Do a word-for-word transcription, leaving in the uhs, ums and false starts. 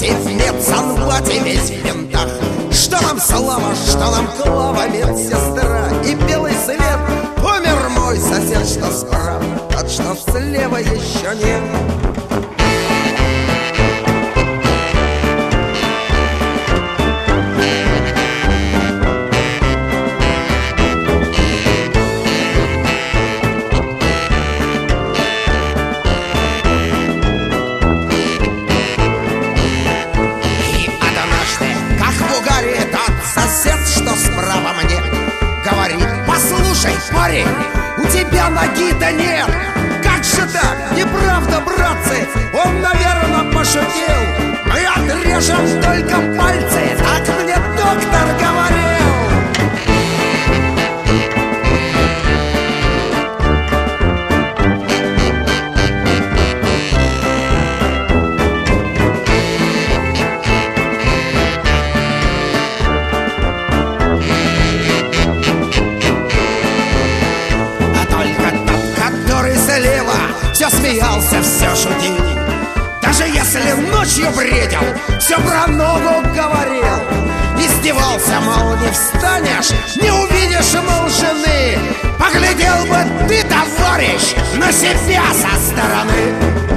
Осип медсанбате весь в винтах. Что нам слава, что нам Клава, медсестра и белый свет. Умер мой сосед, что справа, тот, что слева, еще нет. Парень, у тебя ноги-то нет. Как же так? Неправда, братцы. Он, наверное, пошутил. Мы отрежем только пальцы. Так мне доктор говорил. Все смеялся, все шутил. Даже если ночью бредил, все про ногу говорил. Издевался, мол, не встанешь, не увидишь, мол, жены. Поглядел бы ты, товарищ, на себя со стороны.